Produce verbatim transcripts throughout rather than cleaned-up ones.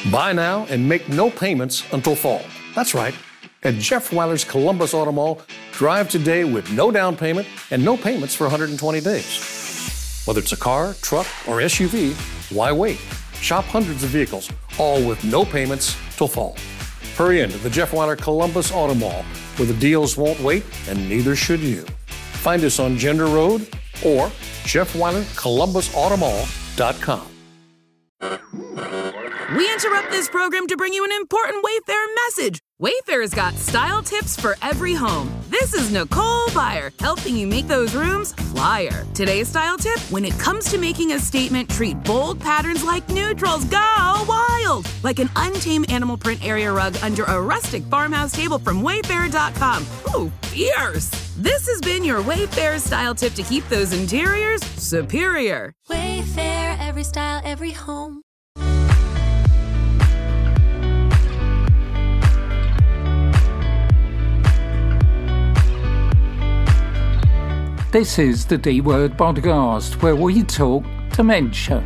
Buy now and make no payments until fall. That's right. At Jeff Weiler's Columbus Auto Mall, drive today with no down payment and no payments for one hundred twenty days. Whether it's a car, truck, or S U V, why wait? Shop hundreds of vehicles, all with no payments till fall. Hurry into the Jeff Weiler Columbus Auto Mall, where the deals won't wait and neither should you. Find us on Gender Road or Jeff Weiler Columbus Auto Mall dot com. We interrupt this program to bring you an important Wayfair message. Wayfair's got style tips for every home. This is Nicole Byer, helping you make those rooms flyer. Today's style tip: when it comes to making a statement, treat bold patterns like neutrals. Go wild! Like an untamed animal print area rug under a rustic farmhouse table from Wayfair dot com. Ooh, fierce! This has been your Wayfair style tip to keep those interiors superior. Wayfair, every style, every home. This is the D Word podcast, where we talk dementia.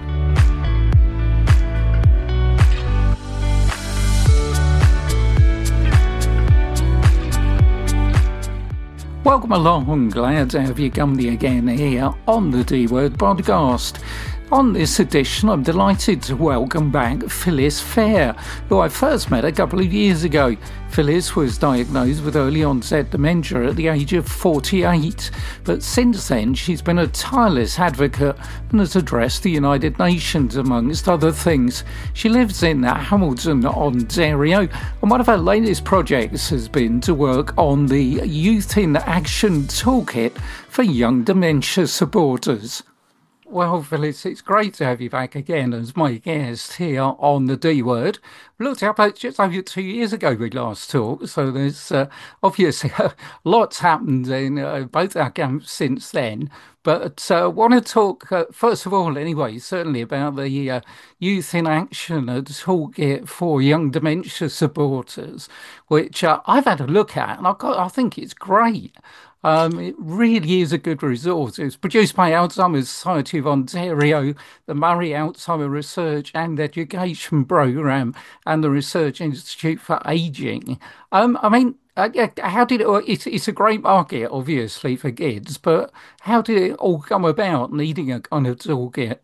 Welcome along, glad to have you company again here on the D Word podcast. On this edition, I'm delighted to welcome back Phyllis Fair, who I first met a couple of years ago. Phyllis was diagnosed with early onset dementia at the age of forty-eight, but since then she's been a tireless advocate and has addressed the United Nations, amongst other things. She lives in Hamilton, Ontario, and one of her latest projects has been to work on the Youth in Action Toolkit for young dementia supporters. Well, Phyllis, it's great to have you back again as my guest here on the D Word. Looked up at just over two years ago we last talked, so there's uh, obviously uh, lots happened in uh, both our camps since then. But I uh, want to talk, uh, first of all, anyway, certainly about the uh, Youth in Action, a toolkit for young dementia supporters, which uh, I've had a look at, and I've got, I think it's great. Um, it really is a good resource. It was produced by Alzheimer's Society of Ontario, the Murray Alzheimer Research and Education Programme, and the Research Institute for Aging. Um, I mean, uh, how did it, it's, it's a great market, obviously, for kids, but how did it all come about, needing a kind of toolkit?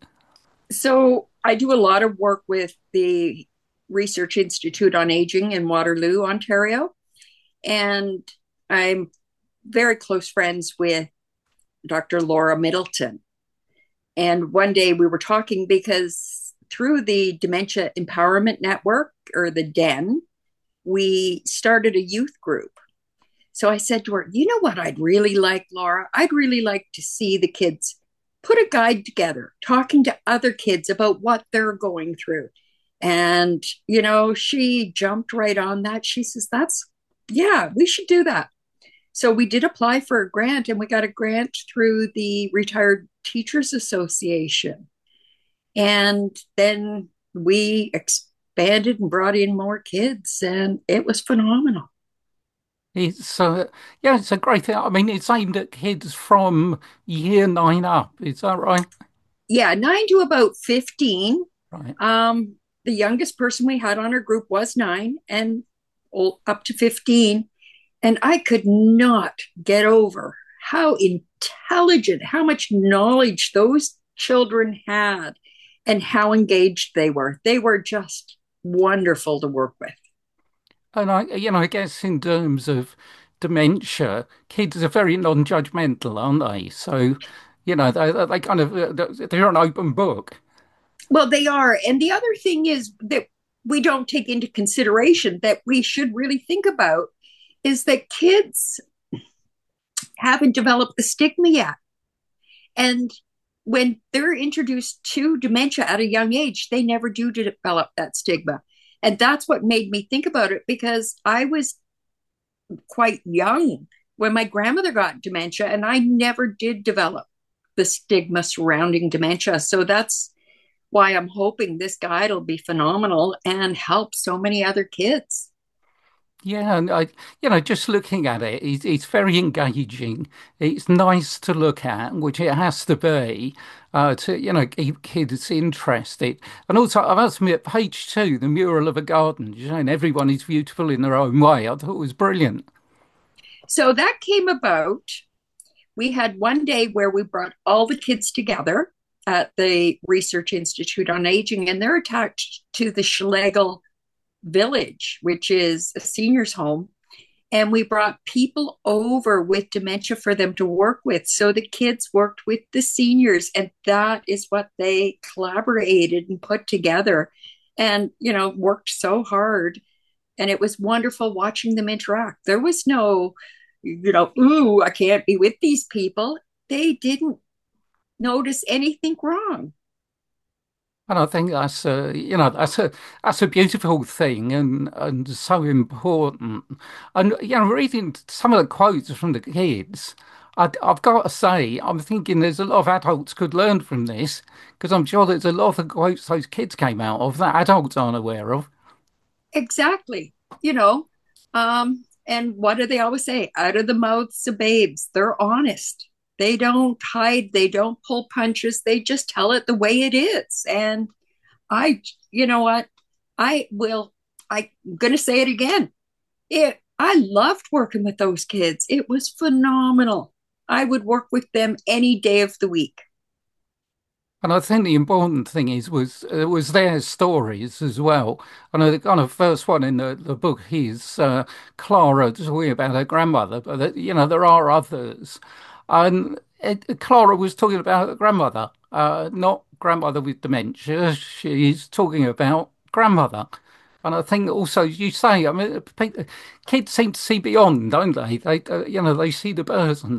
So I do a lot of work with the Research Institute on Aging in Waterloo, Ontario, and I'm very close friends with Doctor Laura Middleton. And one day we were talking because through the Dementia Empowerment Network, or the D E N, we started a youth group. So I said to her, you know what I'd really like, Laura? I'd really like to see the kids put a guide together, talking to other kids about what they're going through. And, you know, she jumped right on that. She says, that's, yeah, we should do that. So we did apply for a grant, and we got a grant through the Retired Teachers Association. And then we expanded and brought in more kids, and it was phenomenal. It's uh, yeah, it's a great thing. I mean, it's aimed at kids from year nine up. Is that right? Yeah, nine to about fifteen. Right. Um, the youngest person we had on our group was nine, and up to fifteen. And I could not get over how intelligent, how much knowledge those children had, and how engaged they were. They were just wonderful to work with. And I, you know, I guess in terms of dementia, kids are very non-judgmental, aren't they? So, you know, they, they kind of, they're an open book. Well, they are. And the other thing is that we don't take into consideration that we should really think about is that kids haven't developed the stigma yet. And when they're introduced to dementia at a young age, they never do develop that stigma. And that's what made me think about it, because I was quite young when my grandmother got dementia, and I never did develop the stigma surrounding dementia. So that's why I'm hoping this guide will be phenomenal and help so many other kids. Yeah, and I, you know, just looking at it, it's, it's very engaging. It's nice to look at, which it has to be, uh, to, you know, keep kids interested. And also, I must admit, page two, the mural of a garden, showing everyone is beautiful in their own way. I thought it was brilliant. So that came about. We had one day where we brought all the kids together at the Research Institute on Aging, and they're attached to the Schlegel Village, which is a seniors home. And we brought people over with dementia for them to work with. So the kids worked with the seniors, and that is what they collaborated and put together and, you know, worked so hard. And it was wonderful watching them interact. There was no, you know, ooh, I can't be with these people. They didn't notice anything wrong. And I think that's a, you know, that's a that's a beautiful thing and and so important. And you know, reading some of the quotes from the kids, I, I've got to say, I'm thinking there's a lot of adults could learn from this because I'm sure there's a lot of the quotes those kids came out of that adults aren't aware of. Exactly. You know, um, and what do they always say? Out of the mouths of babes. They're honest. They don't hide. They don't pull punches. They just tell it the way it is. And I, you know what? I will, I'm going to say it again. It, I loved working with those kids. It was phenomenal. I would work with them any day of the week. And I think the important thing is was uh, was their stories as well. I know the kind of first one in the, the book is uh, Clara talking about her grandmother, but that, you know there are others. And it, Clara was talking about her grandmother, uh, not grandmother with dementia. She's talking about grandmother. And I think also, as you say, I mean, kids seem to see beyond, don't they? They, uh, you know, they see the person.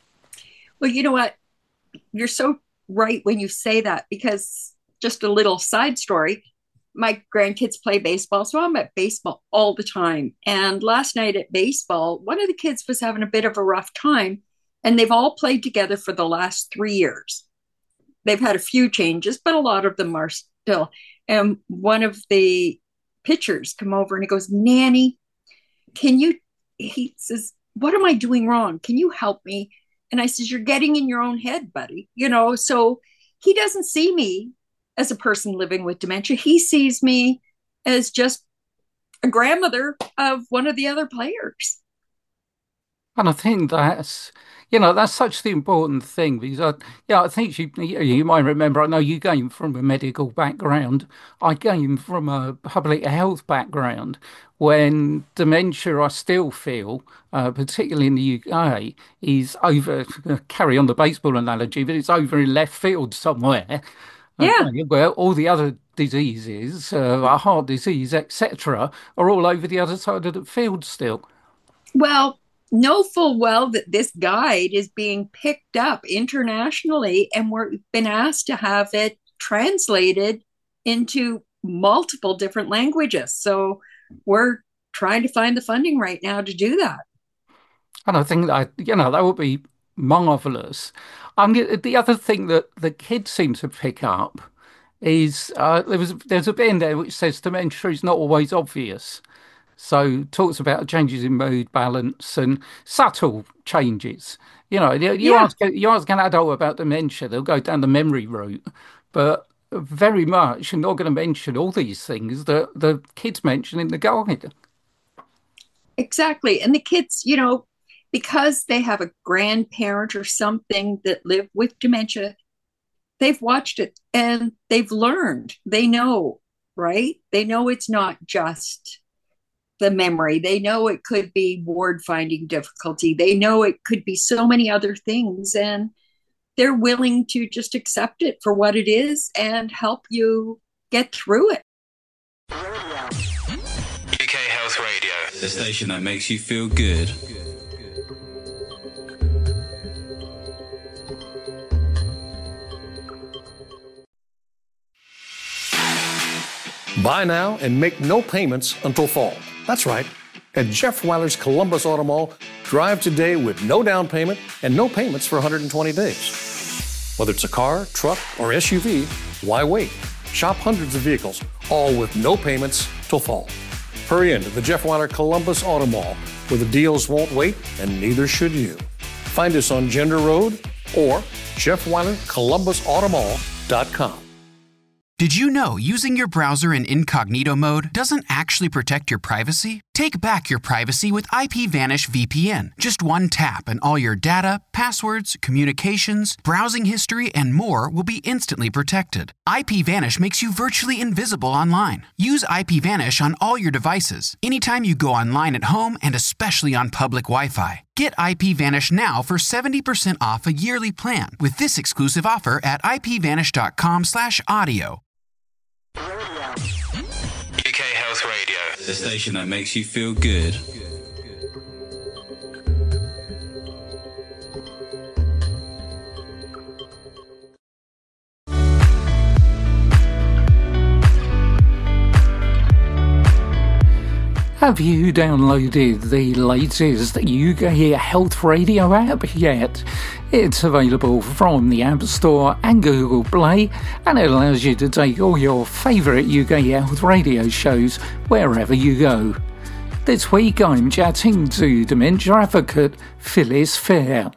Well, you know what? You're so right when you say that, because just a little side story. My grandkids play baseball, so I'm at baseball all the time. And last night at baseball, one of the kids was having a bit of a rough time, and they've all played together for the last three years. They've had a few changes, but a lot of them are still. And one of the pitchers come over and he goes, Nanny, can you, he says, what am I doing wrong? Can you help me? And I says, you're getting in your own head, buddy. You know, so he doesn't see me as a person living with dementia. He sees me as just a grandmother of one of the other players. And I think that's, you know, that's such the important thing because, I, yeah, I think you, you might remember, I know you came from a medical background. I came from a public health background when dementia, I still feel, uh, particularly in the U K, is over, carry on the baseball analogy, but it's over in left field somewhere. Yeah. Okay, where all the other diseases, uh, heart disease, et cetera, are all over the other side of the field still. Well, know full well that this guide is being picked up internationally, and we've been asked to have it translated into multiple different languages. So we're trying to find the funding right now to do that. And I think that, you know, that would be marvelous. I mean, the other thing that the kids seem to pick up is uh, there was there's a bit in there which says dementia is not always obvious. So talks about changes in mood, balance, and subtle changes. You know, you, you Yeah. ask you ask an adult about dementia, they'll go down the memory route, but very much you're not going to mention all these things that the kids mention in the guide. Exactly. And the kids, you know, because they have a grandparent or something that live with dementia, they've watched it and they've learned. They know, right? They know it's not just the memory. They know it could be word finding difficulty. They know it could be so many other things. And they're willing to just accept it for what it is and help you get through it. U K Health Radio, the station that makes you feel good. Buy now and make no payments until fall. That's right. At Jeff Weiler's Columbus Auto Mall, drive today with no down payment and no payments for one hundred twenty days. Whether it's a car, truck, or S U V, why wait? Shop hundreds of vehicles, all with no payments till fall. Hurry into the Jeff Weiler Columbus Auto Mall, where the deals won't wait, and neither should you. Find us on Gender Road or jeff weiler columbus auto mall dot com. Did you know using your browser in incognito mode doesn't actually protect your privacy? Take back your privacy with IPVanish V P N. Just one tap and all your data, passwords, communications, browsing history, and more will be instantly protected. IPVanish makes you virtually invisible online. Use IPVanish on all your devices, anytime you go online at home and especially on public Wi-Fi. Get IPVanish now for seventy percent off a yearly plan with this exclusive offer at ipvanish.com slash audio. U K Health Radio, the station that makes you feel good. Have you downloaded the latest U K Health Radio app yet? It's available from the App Store and Google Play, and it allows you to take all your favourite U K Health Radio shows wherever you go. This week I'm chatting to dementia advocate Phyllis Fair.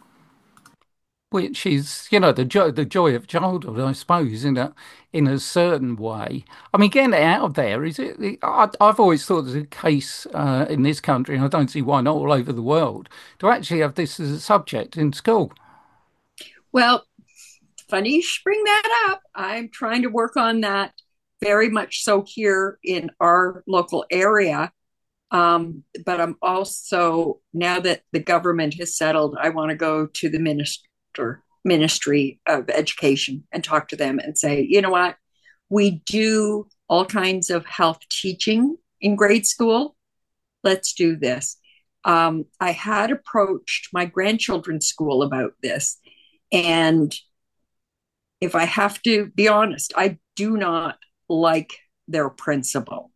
Which is, you know, the joy, the joy of childhood, I suppose, in a in a certain way. I mean, getting it out of there, is it? I, I've always thought there's a case uh, in this country, and I don't see why not all over the world, to actually have this as a subject in school. Well, funny you should bring that up. I'm trying to work on that very much so here in our local area. Um, but I'm also, now that the government has settled, I want to go to the ministry. Ministry of Education and talk to them and say, you know what, we do all kinds of health teaching in grade school. Let's do this. Um, I had approached my grandchildren's school about this. And if I have to be honest, I do not like their principal.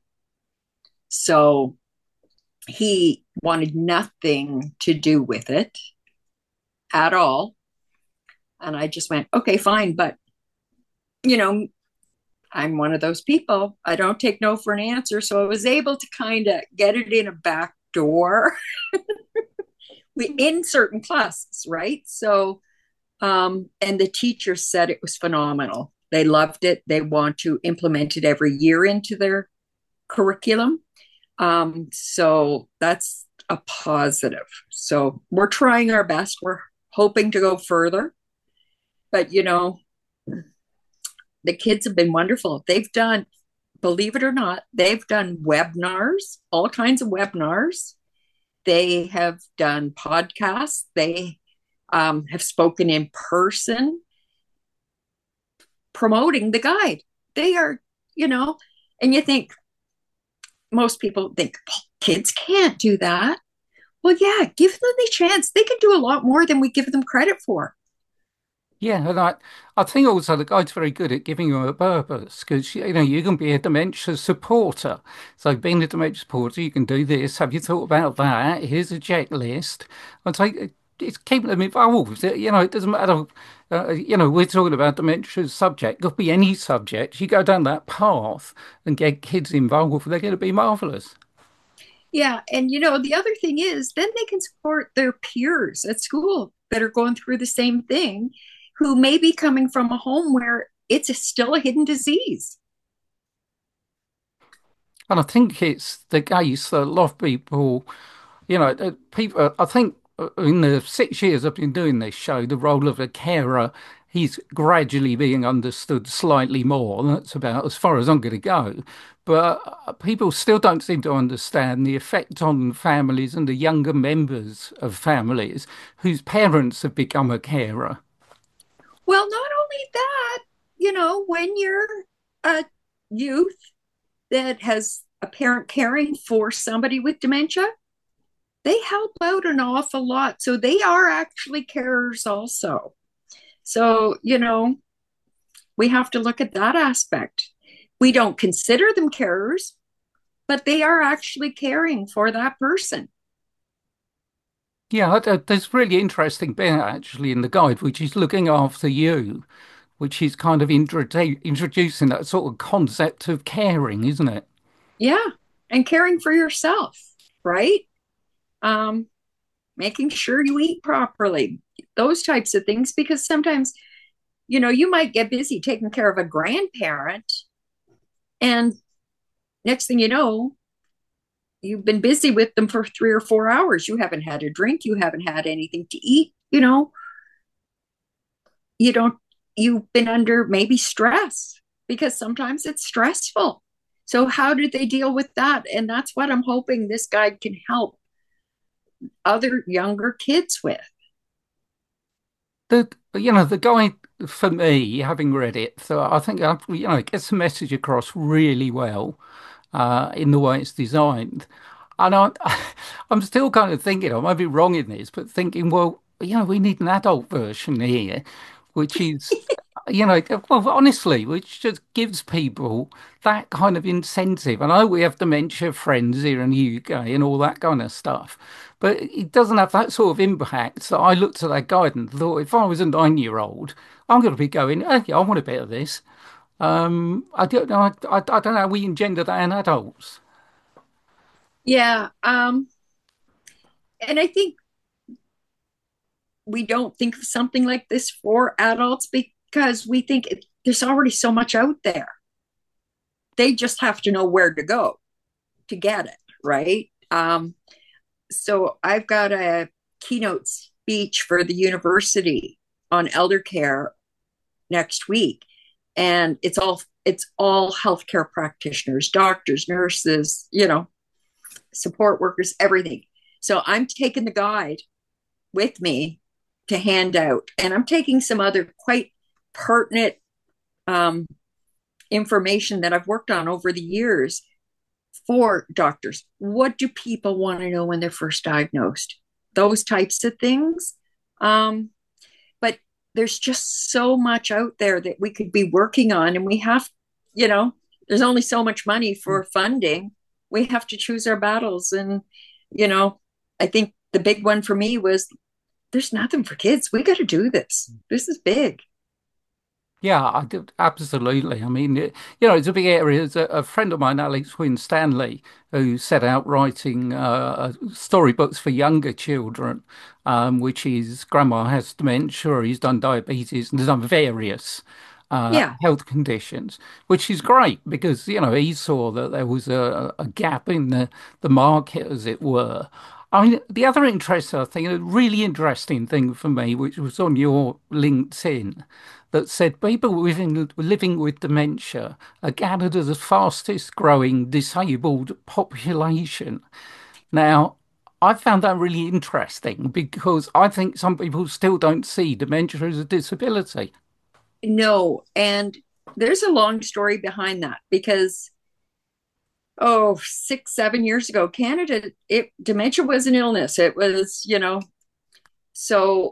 So he wanted nothing to do with it at all. And I just went, okay, fine. But, you know, I'm one of those people. I don't take no for an answer. So I was able to kind of get it in a back door we in certain classes, right? So, um, and the teachers said it was phenomenal. They loved it. They want to implement it every year into their curriculum. Um, so that's a positive. So we're trying our best. We're hoping to go further. But, you know, the kids have been wonderful. They've done, believe it or not, they've done webinars, all kinds of webinars. They have done podcasts. They um, have spoken in person, promoting the guide. They are, you know, and you think, most people think, kids can't do that. Well, yeah, give them the chance. They can do a lot more than we give them credit for. Yeah, and I, I think also the guide's very good at giving you a purpose because, you know, you can be a dementia supporter. So being a dementia supporter, you can do this. Have you thought about that? Here's a checklist. I'd say it's keeping them involved. You know, it doesn't matter. Uh, you know, we're talking about dementia subject. It could be any subject. You go down that path and get kids involved, they're going to be marvellous. Yeah, and, you know, the other thing is then they can support their peers at school that are going through the same thing, who may be coming from a home where it's a, still a hidden disease. And I think it's the case that a lot of people, you know, people, I think in the six years I've been doing this show, the role of a carer, he's gradually being understood slightly more. That's about as far as I'm going to go. But people still don't seem to understand the effect on families and the younger members of families whose parents have become a carer. Well, not only that, you know, when you're a youth that has a parent caring for somebody with dementia, they help out an awful lot. So they are actually carers also. So, you know, we have to look at that aspect. We don't consider them carers, but they are actually caring for that person. Yeah, there's really interesting bit actually in the guide, which is looking after you, which is kind of introdu- introducing that sort of concept of caring, isn't it? Yeah, and caring for yourself, right? Um, making sure you eat properly, those types of things, because sometimes, you know, you might get busy taking care of a grandparent, and next thing you know, you've been busy with them for three or four hours. You haven't had a drink, you haven't had anything to eat, you know, you don't, you've been under maybe stress, because sometimes it's stressful. So, how did they deal with that? And that's what I'm hoping this guide can help other younger kids with. The you know the guide for me, having read it, so I think I, you know it gets the message across really well uh, in the way it's designed. And I, I'm still kind of thinking, I might be wrong in this, but thinking, well, you know, we need an adult version here, which is, you know, well, honestly, which just gives people that kind of incentive. I know we have dementia friends here in the U K and all that kind of stuff, but it doesn't have that sort of impact. So I looked at that guide and thought, if I was a nine-year-old, I'm going to be going, oh, yeah, I want a bit of this. Um, I don't know. I, I, I don't know how we engender that in adults. Yeah. Um, and I think we don't think of something like this for adults because we think it, there's already so much out there. They just have to know where to go to get it, right? Um, so I've got a keynote speech for the university on elder care next week, and it's all it's all healthcare practitioners, doctors, nurses, you know, support workers, everything. So I'm taking the guide with me to hand out, and I'm taking some other quite pertinent um, information that I've worked on over the years for doctors. What do people want to know when they're first diagnosed? Those types of things. Um, but there's just so much out there that we could be working on, and we have, you know, there's only so much money for funding. We have to choose our battles. And, you know, I think the big one for me was there's nothing for kids. We got to do this. This is big. Yeah, I do, absolutely. I mean, it, you know, it's a big area. There's a, a friend of mine, Alex Winstanley, who set out writing uh, storybooks for younger children, um, which is Grandma Has Dementia, he's done diabetes, and he's done various uh, Yeah. health conditions, which is great because, you know, he saw that there was a, a gap in the, the market, as it were. I mean, the other interesting thing, a really interesting thing for me, which was on your LinkedIn, that said people living, living with dementia are gathered as the fastest growing disabled population. Now, I found that really interesting because I think some people still don't see dementia as a disability. No. And there's a long story behind that because, oh, six, seven years ago, Canada, it dementia was an illness. It was, you know, so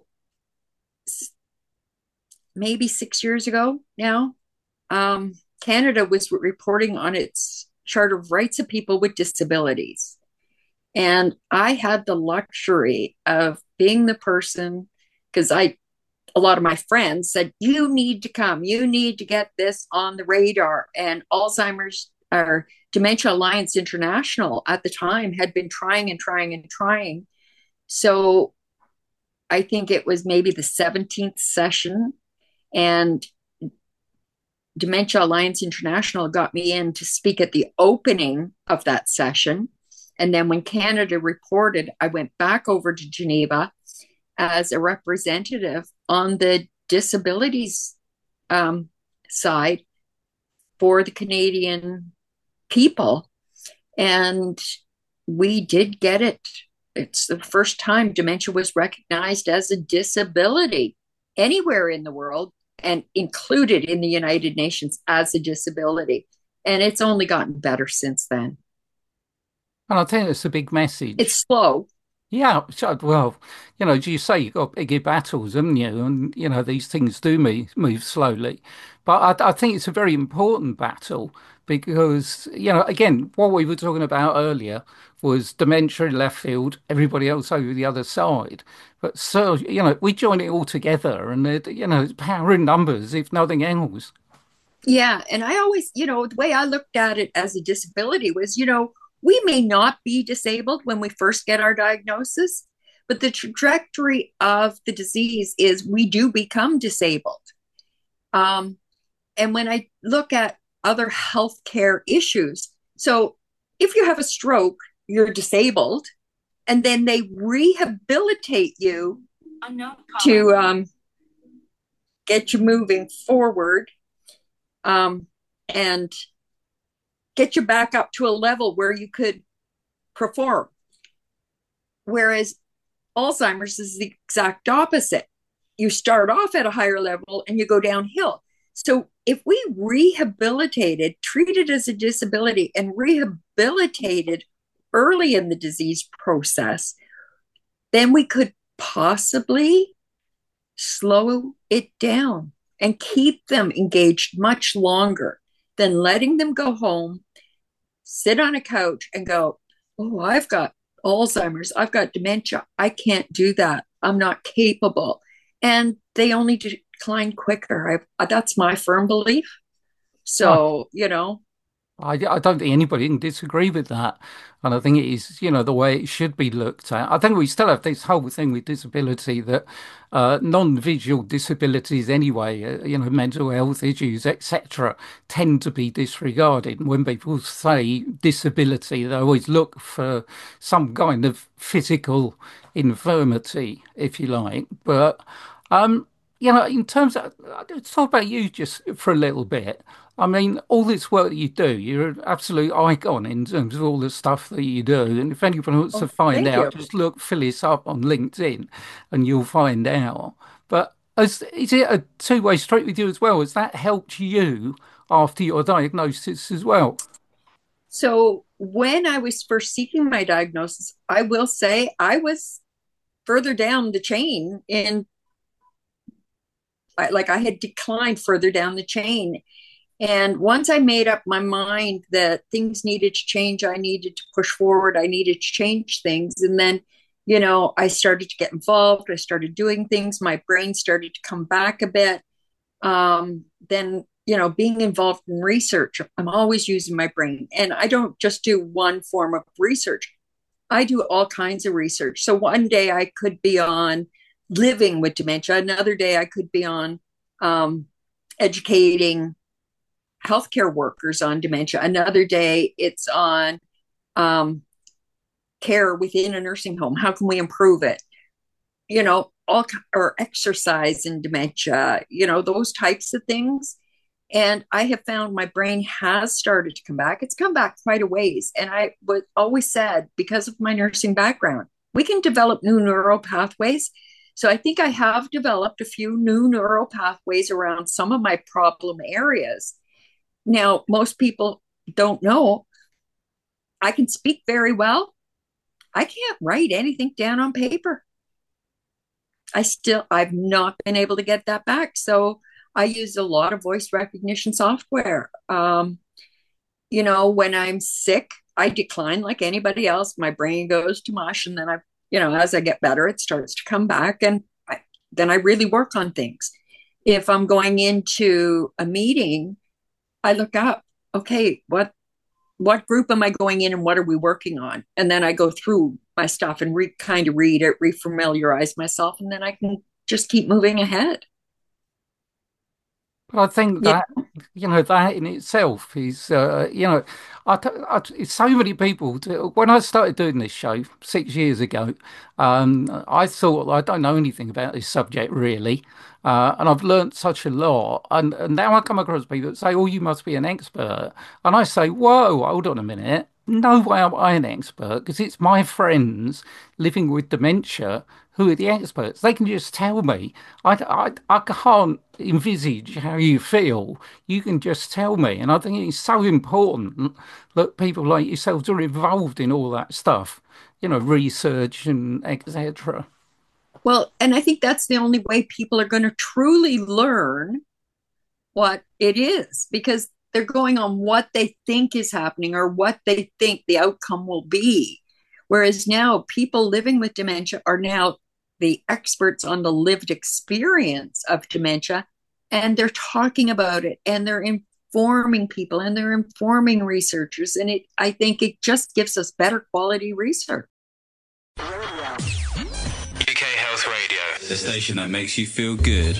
maybe six years ago now, um, Canada was reporting on its Charter of Rights of People with Disabilities. And I had the luxury of being the person, because I, a lot of my friends said, you need to come, you need to get this on the radar. And Alzheimer's or Dementia Alliance International at the time had been trying and trying and trying. So I think it was maybe the seventeenth session, and Dementia Alliance International got me in to speak at the opening of that session. And then when Canada reported, I went back over to Geneva as a representative on the disabilities um, side for the Canadian people. And we did get it. It's the first time dementia was recognized as a disability anywhere in the world and included in the United Nations as a disability. And it's only gotten better since then. And I think it's a big message. It's slow. Yeah, well, you know, as you say, you've got bigger battles, haven't you? And, you know, these things do move, move slowly. But I, I think it's a very important battle because, you know, again, what we were talking about earlier was dementia in left field, everybody else over the other side. But so, you know, we join it all together and, it, you know, it's power in numbers, if nothing else. Yeah. And I always, you know, the way I looked at it as a disability was, you know, we may not be disabled when we first get our diagnosis, but the trajectory of the disease is we do become disabled. Um, and when I look at other healthcare issues, so if you have a stroke, you're disabled, and then they rehabilitate you to um, get you moving forward um, and get you back up to a level where you could perform. Whereas Alzheimer's is the exact opposite. You start off at a higher level and you go downhill. So if we rehabilitated, treated as a disability and rehabilitated early in the disease process, then we could possibly slow it down and keep them engaged much longer than letting them go home, sit on a couch and go, oh, I've got Alzheimer's, I've got dementia, I can't do that, I'm not capable. And they only decline quicker. I, that's my firm belief. So, oh. you know, I, I don't think anybody can disagree with that. And I think it is, you know, the way it should be looked at. I think we still have this whole thing with disability that uh, non-visual disabilities anyway, uh, you know, mental health issues, et cetera, tend to be disregarded. And when people say disability, they always look for some kind of physical infirmity, if you like. But, um, you know, in terms of, let's talk about you just for a little bit. I mean, all this work that you do, you're an absolute icon in terms of all the stuff that you do. And if anyone wants oh, to find out, you. just look Phyllis up on LinkedIn and you'll find out. But as, is it a two-way street with you as well? Has that helped you after your diagnosis as well? So when I was first seeking my diagnosis, I will say I was further down the chain in, like I had declined further down the chain. And once I made up my mind that things needed to change, I needed to push forward, I needed to change things. And then, you know, I started to get involved. I started doing things. My brain started to come back a bit. Um, then, you know, being involved in research, I'm always using my brain. And I don't just do one form of research. I do all kinds of research. So one day I could be on living with dementia. Another day I could be on um, educating healthcare workers on dementia. Another day it's on um, care within a nursing home. How can we improve it? You know, all or exercise in dementia, you know, those types of things. And I have found my brain has started to come back. It's come back quite a ways. And I was always said, because of my nursing background, we can develop new neural pathways. So I think I have developed a few new neural pathways around some of my problem areas. Now, most people don't know I can speak very well. I can't write anything down on paper. I still, I've not been able to get that back. So I use a lot of voice recognition software. Um, you know, when I'm sick, I decline like anybody else. My brain goes to mush. And then I, you know, as I get better, it starts to come back. And I, then I really work on things. If I'm going into a meeting, I look up, okay, what what group am I going in and what are we working on? And then I go through my stuff and re- kind of read it, refamiliarize myself, and then I can just keep moving ahead. But I think that, yeah. you know, that in itself is, uh, you know, I, I, so many people, do, when I started doing this show six years ago, um, I thought, I don't know anything about this subject really. Uh, and I've learnt such a lot. And, and now I come across people that say, oh, you must be an expert. And I say, whoa, hold on a minute. No way am I an expert, because it's my friends living with dementia who are the experts. They can just tell me. I, I, I can't envisage how you feel. You can just tell me. And I think it's so important that people like yourselves are involved in all that stuff, you know, research and et cetera. Well, and I think that's the only way people are going to truly learn what it is, because they're going on what they think is happening or what they think the outcome will be. Whereas now people living with dementia are now the experts on the lived experience of dementia, and they're talking about it and they're informing people and they're informing researchers. And it, I think it just gives us better quality research. U K Health Radio, the station that makes you feel good.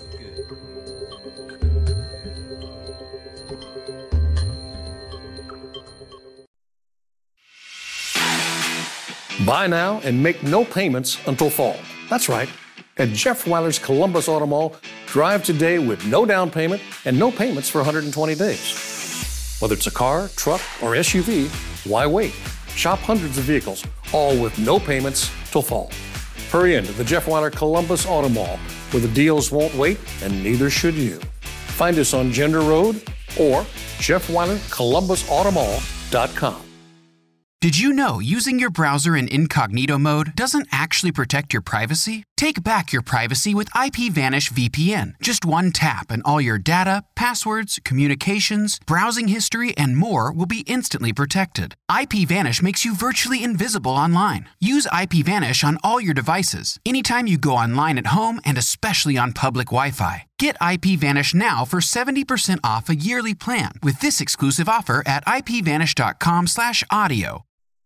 Buy now and make no payments until fall. That's right. At Jeff Weiler's Columbus Auto Mall, drive today with no down payment and no payments for one hundred twenty days. Whether it's a car, truck, or S U V, why wait? Shop hundreds of vehicles, all with no payments till fall. Hurry into the Jeff Weiler Columbus Auto Mall, where the deals won't wait and neither should you. Find us on Gender Road or Jeff Weiler Columbus Auto Mall dot com. Did you know using your browser in incognito mode doesn't actually protect your privacy? Take back your privacy with IPVanish V P N. Just one tap and all your data, passwords, communications, browsing history, and more will be instantly protected. IPVanish makes you virtually invisible online. Use IPVanish on all your devices, anytime you go online at home and especially on public Wi-Fi. Get IPVanish now for seventy percent off a yearly plan with this exclusive offer at ipvanish.com slash audio.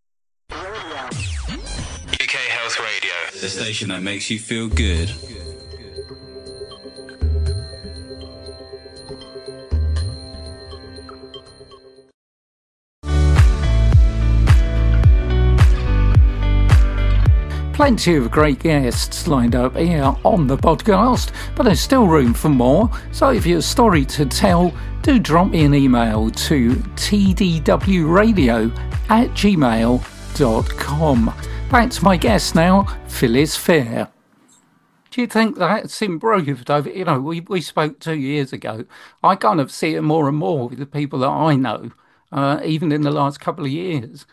U K Health Radio, the station that makes you feel good. Plenty of great guests lined up here on the podcast, but there's still room for more. So if you've a story to tell, do drop me an email to t d w radio at gmail dot com. Back to my guest now, Phyllis Fair. Do you think that's improved over, you know, we, we spoke two years ago. I kind of see it more and more with the people that I know, uh, even in the last couple of years.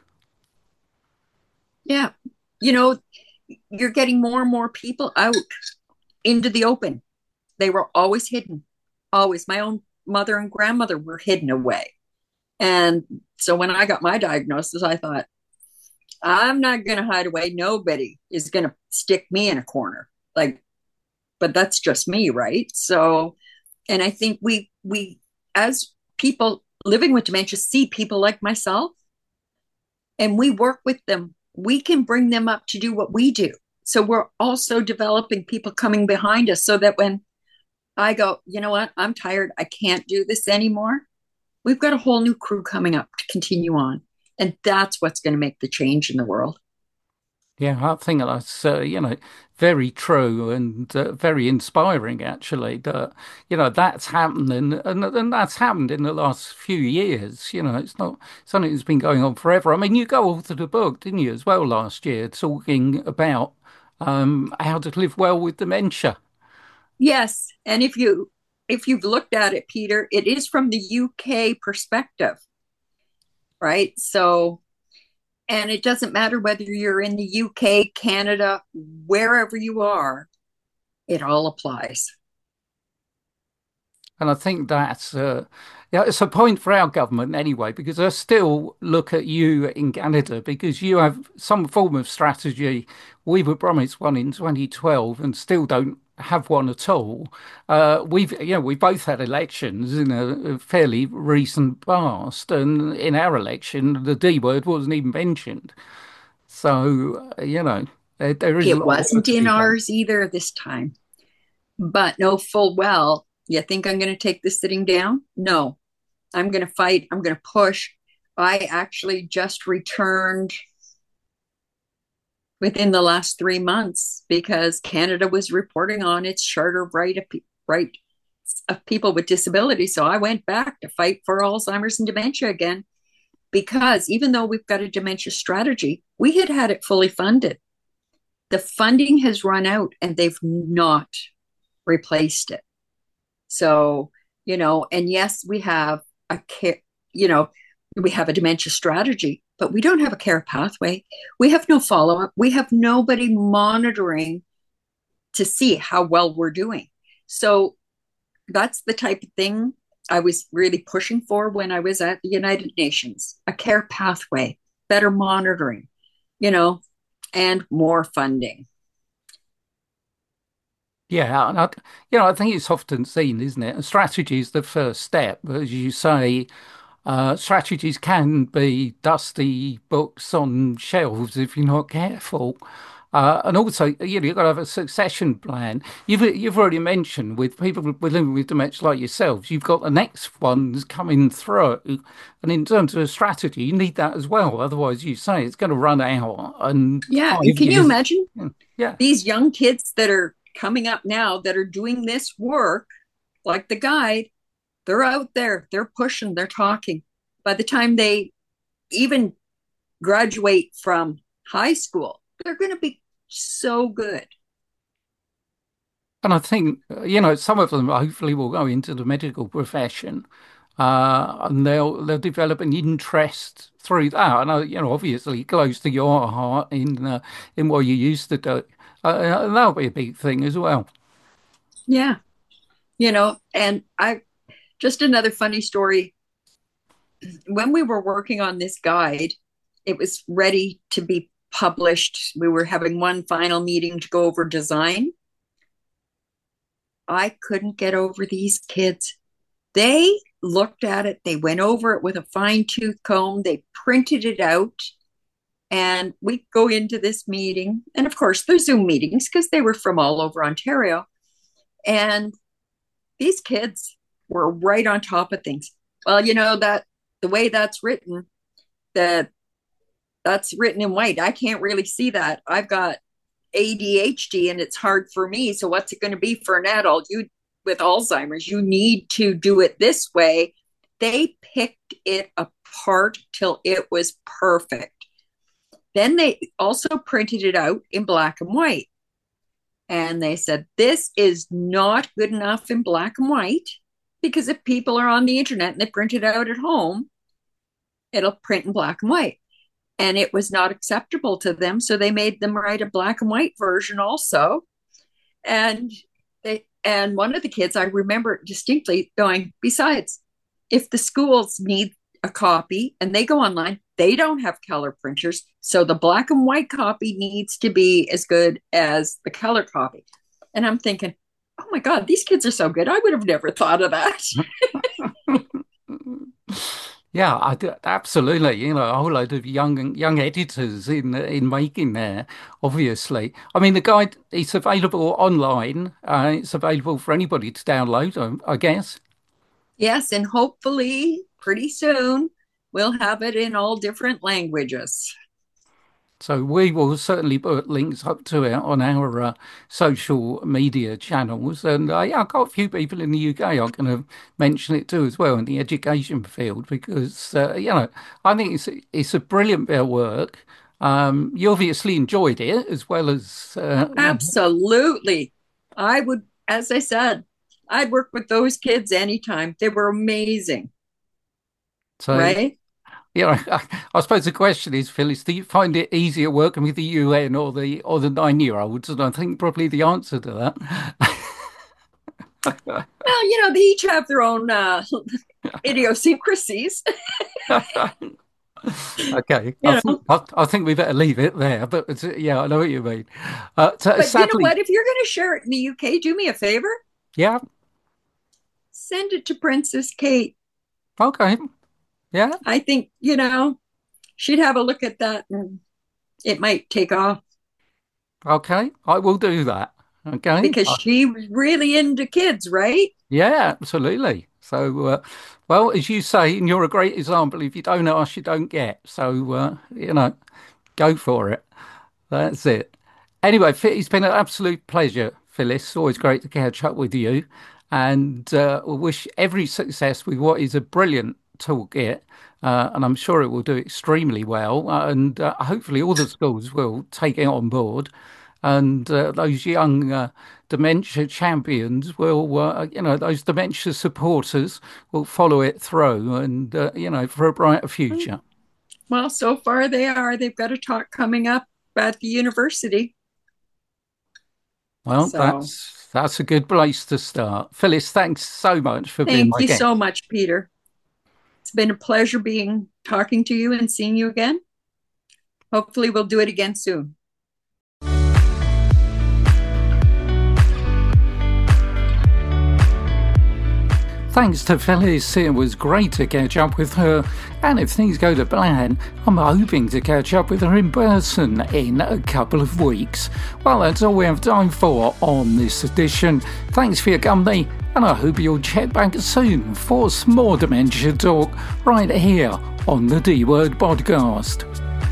Yeah. You know, you're getting more and more people out into the open. They were always hidden, always. My own mother and grandmother were hidden away. And so when I got my diagnosis, I thought, I'm not going to hide away. Nobody is going to stick me in a corner. Like, but that's just me, right? So, and I think we, we, as people living with dementia, see people like myself, and we work with them. We can bring them up to do what we do. So we're also developing people coming behind us so that when I go, you know what, I'm tired, I can't do this anymore, we've got a whole new crew coming up to continue on. And that's what's going to make the change in the world. Yeah, I think that's, uh, you know, very true and uh, very inspiring, actually, that, you know, that's happened and, and, and that's happened in the last few years. You know, it's not something that's been going on forever. I mean, you go all to the book, didn't you, as well, last year, talking about um, how to live well with dementia. Yes. And if you, if you've looked at it, Peter, it is from the U K perspective, right? So, and it doesn't matter whether you're in the U K, Canada, wherever you are, it all applies. And I think that's uh, yeah, it's a point for our government anyway, because I still look at you in Canada because you have some form of strategy. We were promised one in twenty twelve and still don't have one at all. Uh, we've, you know, we both had elections in a fairly recent past, and in our election, the D word wasn't even mentioned. So, uh, you know, there, there is. It wasn't in ours either this time. But know full well, you think I'm going to take this sitting down? No, I'm going to fight. I'm going to push. I actually just returned within the last three months because Canada was reporting on its Charter of Right of, right of People with Disabilities. So I went back to fight for Alzheimer's and dementia again, because even though we've got a dementia strategy, we had had it fully funded. The funding has run out and they've not replaced it. So, you know, and yes, we have a care, you know, we have a dementia strategy, but we don't have a care pathway. We have no follow-up. We have nobody monitoring to see how well we're doing. So that's the type of thing I was really pushing for when I was at the United Nations, a care pathway, better monitoring, you know, and more funding. Yeah, and I, you know, I think it's often seen, isn't it? And strategy is the first step. But as you say, uh, strategies can be dusty books on shelves if you're not careful. Uh, and also, you know, you've got to have a succession plan. You've you've already mentioned with people with living with dementia like yourselves, you've got the next ones coming through. And in terms of a strategy, you need that as well. Otherwise, you say it's going to run out. And Yeah. five And can you years, imagine yeah. these young kids that are coming up now that are doing this work, like the guide? They're out there, they're pushing, they're talking. By the time they even graduate from high school, they're going to be so good. And I think, uh, you know, some of them hopefully will go into the medical profession, uh, and they'll they'll develop an interest through that. And, uh, you know, obviously close to your heart in uh, in what you used to do. Uh, and that'll be a big thing as well. Yeah. You know, and I just another funny story. When we were working on this guide, it was ready to be published. We were having one final meeting to go over design. I couldn't get over these kids. They looked at it, they went over it with a fine tooth comb, they printed it out, and we go into this meeting. And of course, they're Zoom meetings because they were from all over Ontario. And these kids were right on top of things. Well, you know, that the way that's written, that that's written in white. I can't really see that. I've got A D H D and it's hard for me. So what's it going to be for an adult? You with Alzheimer's, you need to do it this way. They picked it apart till it was perfect. Then they also printed it out in black and white. And they said, this is not good enough in black and white, because if people are on the internet and they print it out at home, it'll print in black and white. And it was not acceptable to them. So they made them write a black and white version also. And they, and one of the kids, I remember distinctly going, besides, if the schools need a copy and they go online, they don't have color printers. So the black and white copy needs to be as good as the color copy. And I'm thinking, oh my God, these kids are so good. I would have never thought of that. Yeah, I do, absolutely. You know, a whole load of young young editors in in making there, obviously. I mean, the guide, it's available online. Uh, it's available for anybody to download, I, I guess. Yes, and hopefully pretty soon we'll have it in all different languages. So we will certainly put links up to it on our uh, social media channels. And uh, yeah, I've got a few people in the U K I'm going to mention it too as well in the education field, because, uh, you know, I think it's, it's a brilliant bit of work. Um, you obviously enjoyed it as well as... Uh, Absolutely. I would, as I said, I'd work with those kids anytime. They were amazing. So, right? You know, I, I suppose the question is, Phyllis, do you find it easier working with the U N or the or the nine-year-olds? And I think probably the answer to that. Well, you know, they each have their own uh, idiosyncrasies. Okay, I think, I, I think we better leave it there. But it's, yeah, I know what you mean. Uh, so, but sadly, you know what? If you're going to share it in the U K, do me a favor. Yeah. Send it to Princess Kate. Okay. Yeah. I think, you know, she'd have a look at that and it might take off. Okay, I will do that. Okay. Because she's really into kids, right? Yeah, absolutely. So, uh, well, as you say, and you're a great example, if you don't ask, you don't get. So, uh, you know, go for it. That's it. Anyway, it's been an absolute pleasure, Phyllis. It's always great to catch up with you. And uh, we wish every success with what is a brilliant toolkit. Uh, and I'm sure it will do extremely well. Uh, and uh, hopefully all the schools will take it on board. And uh, those young uh, dementia champions will, uh, you know, those dementia supporters will follow it through and, uh, you know, for a brighter future. Well, so far they are. They've got a talk coming up at the university. Well, so. that's that's a good place to start. Phyllis, thanks so much for Thank being my you guest. so much, Peter. It's been a pleasure being talking to you and seeing you again. Hopefully we'll do it again soon. Thanks to Phyllis, it was great to catch up with her, and if things go to plan, I'm hoping to catch up with her in person in a couple of weeks. Well, that's all we have time for on this edition. Thanks for your company, and I hope you'll check back soon for some more dementia talk right here on the D-Word Podcast.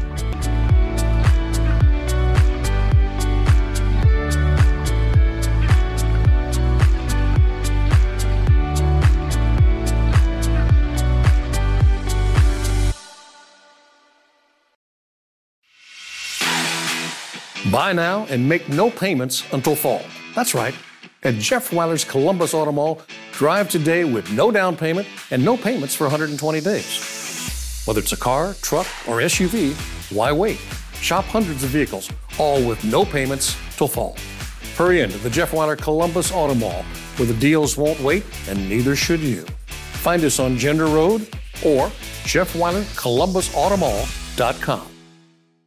Buy now and make no payments until fall. That's right. At Jeff Weiler's Columbus Auto Mall, drive today with no down payment and no payments for one hundred twenty days. Whether it's a car, truck, or S U V, why wait? Shop hundreds of vehicles, all with no payments till fall. Hurry into the Jeff Weiler Columbus Auto Mall, where the deals won't wait and neither should you. Find us on Gender Road or jeff weiler columbus auto mall dot com.